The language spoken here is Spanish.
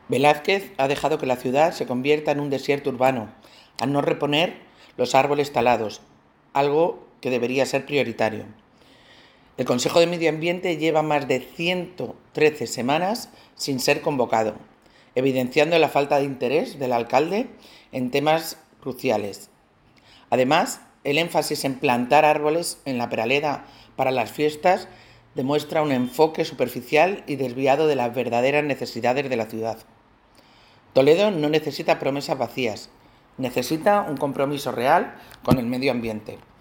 Velázquez ha dejado que la ciudad se convierta en un desierto urbano, al no reponer los árboles talados, algo que debería ser prioritario. El Consejo de Medio Ambiente lleva más de 113 semanas sin ser convocado, evidenciando la falta de interés del alcalde en temas cruciales. Además, el énfasis en plantar árboles en la Peraleda para las fiestas demuestra un enfoque superficial y desviado de las verdaderas necesidades de la ciudad. Toledo no necesita promesas vacías, necesita un compromiso real con el medio ambiente.